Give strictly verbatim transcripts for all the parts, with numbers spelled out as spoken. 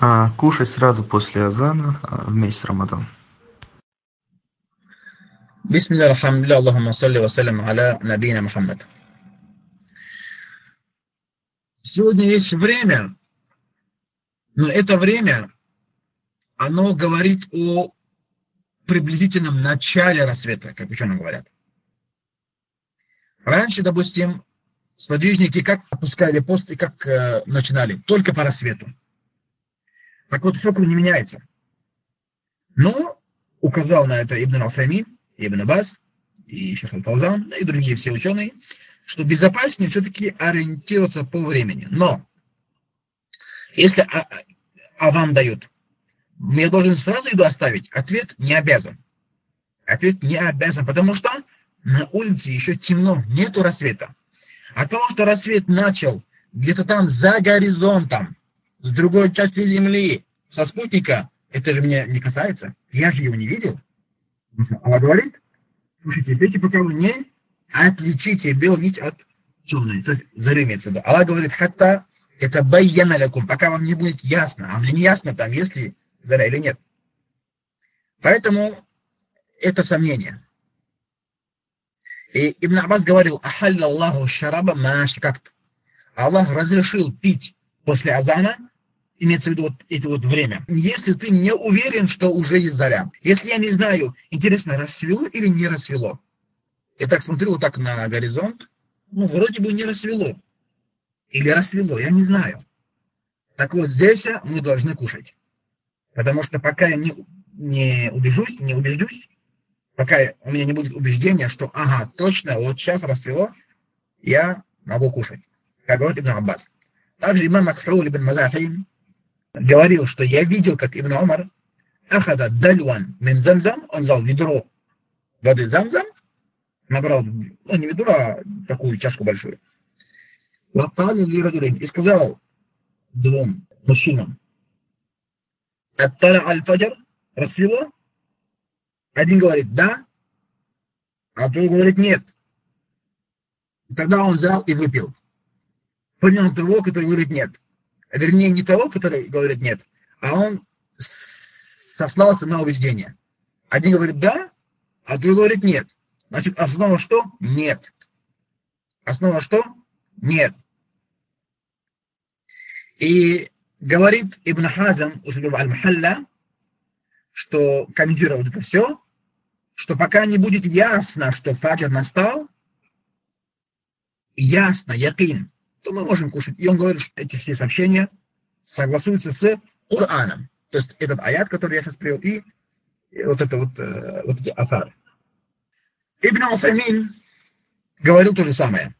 А, кушать сразу после азана а, в месяц Рамадан. Бисмилля, алхамдулилля, Аллахумма салли ва салям аля набийна Мухаммад. Сегодня есть время, но это время, оно говорит о приблизительном начале рассвета, как ученые говорят. Раньше, допустим, сподвижники как отпускали пост и как э, начинали? Только по рассвету. Так вот, хукм не меняется. Но указал на это Ибн Уфаймин, Ибн Бас, и Шейх Аль-Фаузан, и другие все ученые, что безопаснее все-таки ориентироваться по времени. Но, если а, а вам дают, я должен сразу еду оставить? Ответ не обязан. Ответ не обязан, потому что на улице еще темно, нету рассвета. А то, что рассвет начал где-то там за горизонтом, с другой части Земли, со спутника, это же меня не касается. Я же его не видел. Allah говорит, слушайте, пейте, пока вы не отличите белую нить от темной. То есть зары имеется в виду. Allah говорит, хатта это байяна лякум, пока вам не будет ясно. А мне не ясно там, есть ли заря или нет. Поэтому это сомнение. И Ибн Аббас говорил, ахалля Аллаху шараба маш как-то. Аллах разрешил пить после азана, имеется в виду вот это вот время. Если ты не уверен, что уже есть заря. Если я не знаю, интересно, рассвело или не рассвело. Я так смотрю вот так на горизонт, ну, вроде бы не рассвело. Или рассвело, я не знаю. Так вот, здесь мы должны кушать. Потому что пока я не, не убежусь, не убеждусь, пока у меня не будет убеждения, что, ага, точно, вот сейчас рассвело, я могу кушать. Как говорит Ибн Аббас. Также имам Макхул ибн Мазахим говорил, что я видел, как Ибн Умар ахада дальван мин замзам, он взял ведро воды замзам, набрал, ну не ведро, а такую чашку большую, и сказал двум мужчинам, аттара аль-фаджр, рассвело? Один говорит да, а другой говорит нет. И тогда он взял и выпил. Понял того, который говорит нет. Вернее, не того, который говорит нет, а он сослался на убеждение. Один говорит да, а другой говорит нет. Значит, основа что? Нет. Основа что? Нет. И говорит Ибн Хазм, Аль-Мухалля, что комментирует это все, что пока не будет ясно, что фаджр настал, ясно, якин, то мы можем кушать. И он говорит, что эти все сообщения согласуются с Кораном. То есть этот аят, который я сейчас привел, и вот это вот, вот эти афары. Ибн Усаймин говорил то же самое,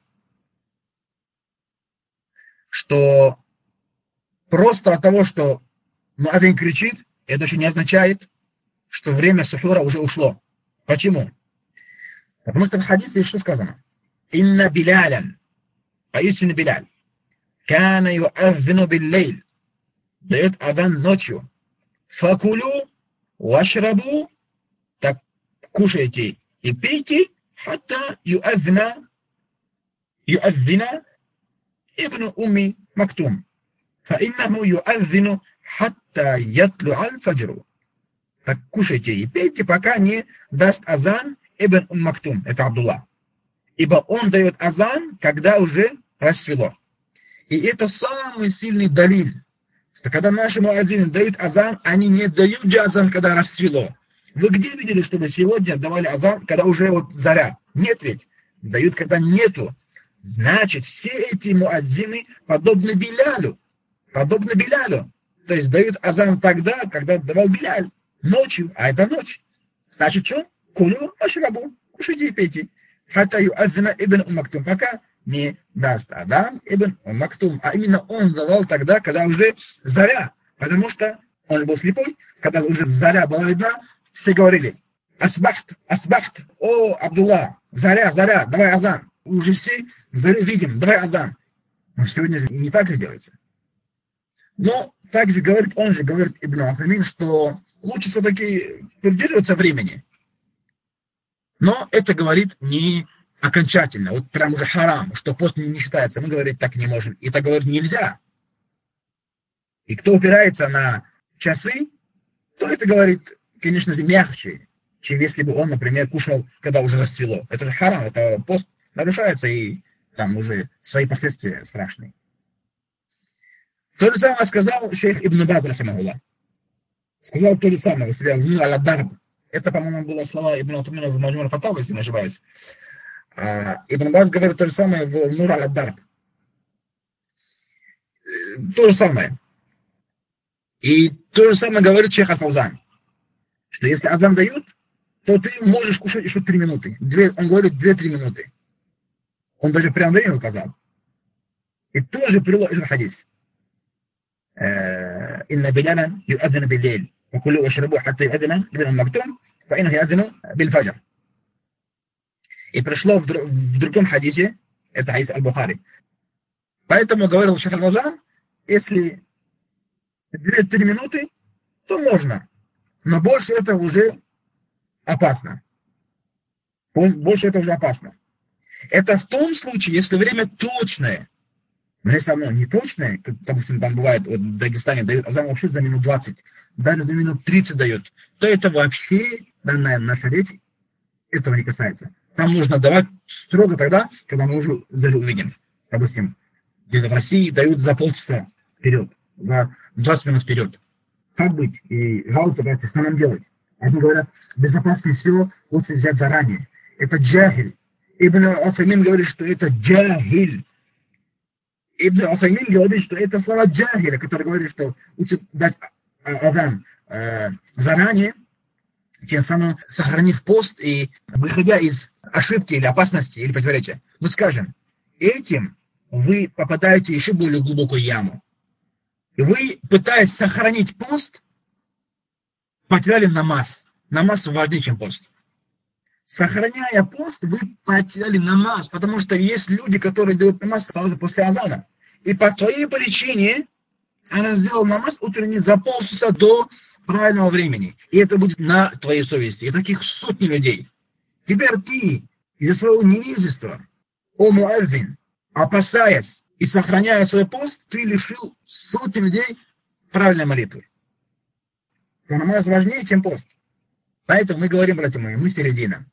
что просто от того, что муадзин кричит, это еще не означает, что время сухура уже ушло. Почему? Потому что в хадисе что сказано? Инна Билялян, поистине Биляль, кана юаззину биллейль, дает адан ночью. Факулю вашрабу, так кушайте и пейте, хатта юаззина, юаззина ибн умми Мактум. Фаиннаху юаззину хатта ятлу'а аль-фаджру. Так кушайте и пейте, пока не даст азан ибн Ум Мактум, это Абдулла. Ибо он дает азан, когда уже рассвело. И это самый сильный далиль, что когда наши муадзины дают азан, они не дают же азан, когда рассвело. Вы где видели, чтобы сегодня давали азан, когда уже вот заря? Нет ведь. Дают, когда нету. Значит, все эти муадзины подобны Билялю. Подобны Билялю. То есть дают азан тогда, когда давал Биляль. Ночью, а это ночь. Значит, что? Кулю ашрабу. Кушайте и пейте. Хата юаззина ибн Ум Мактум. Пока не даст азан ибн Ум Мактум. А именно он давал тогда, когда уже заря. Потому что он же был слепой. Когда уже заря была видна, все говорили: Асбахт, асбахт, о, Абдулла, заря, заря, давай азан. Уже все зарю видим, давай азан. Но сегодня не так же делается. Но также говорит, он же говорит Ибн Уфаймин, что лучше все-таки придерживаться времени. Но это говорит не окончательно, вот прям уже харам, что пост не считается. Мы говорить так не можем. И так говорить нельзя. И кто опирается на часы, то это говорит, конечно же, мягче, чем если бы он, например, кушал, когда уже расцвело. Это же харам, это пост нарушается, и там уже свои последствия страшные. То же самое сказал шейх Ибн Баз, рахимахуллах. Сказал то же самое у себя в Нур аль-Дарб. Это, по-моему, было слова Ибн Утмина в Маджмур Фатава, если не ошибаюсь. А Ибн Баз говорит то же самое в Нур аль-Дарб. То же самое. И то же самое говорит шейх Аль-Фаузан, что если азан дают, то ты можешь кушать еще три минуты. Две, он говорит две-три минуты. Он даже прям время указал. И тоже привел этот хадис. إن بلالا يؤذن بالليل وكلوا واشربوا حتى يؤذن ابن أم مكتوم فإنه يؤذن بالفجر. И пришло в, в другом хадисе, это хадис Аль-Бухари. Поэтому говорил шейх Аль-Фаузан, если две-три минуты, то можно. Но больше это уже опасно. Больше это уже опасно. Это в том случае, если время точное. Но если оно не точное, как, допустим, там бывает, вот в Дагестане дают азан вообще за минут двадцать, даже за минут тридцать дают, то это вообще, данная наша речь, этого не касается. Там нужно давать строго тогда, когда мы уже даже увидим. Допустим, где-то в России дают за полчаса вперед, за двадцать минут вперед. Как быть? И жалуются, братья, что нам делать? Они говорят, безопаснее всего лучше взять заранее. Это джахиль. Ибн Утаймин говорит, что это джахиль. Ибн Утаймин говорит, что это слова джахиля, который говорит, что лучше дать азан э, заранее, тем самым сохранив пост и выходя из ошибки или опасности или противоречия. Мы скажем, этим вы попадаете в еще более глубокую яму. Вы, пытаясь сохранить пост, потеряли намаз. Намаз важнее, чем пост. Сохраняя пост, вы потеряли намаз, потому что есть люди, которые делают намаз сразу после азана. И по твоей причине она сделала намаз утренний за полчаса до правильного времени. И это будет на твоей совести. И таких сотни людей. Теперь ты из-за своего невежества, о муаззин, опасаясь и сохраняя свой пост, ты лишил сотни людей правильной молитвы. То намаз важнее, чем пост. Поэтому мы говорим, братья мои, мы середина.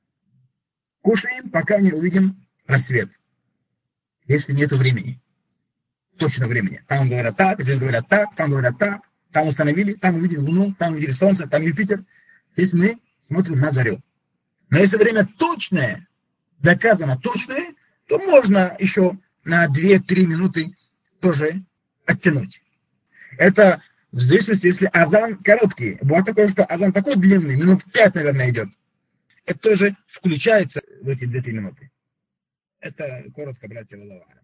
Кушаем, пока не увидим рассвет. Если нет времени. Точно времени. Там говорят так, здесь говорят так, там говорят так. Там установили, там увидели Луну, там увидели Солнце, там Юпитер. Здесь мы смотрим на зарю. Но если время точное, доказано точное, то можно еще на две-три минуты тоже оттянуть. Это в зависимости, если азан короткий. Бывает такое, что азан такой длинный, минут пять, наверное, идет. Это тоже включается в эти две-три минуты. Это коротко, братья, Аллаху.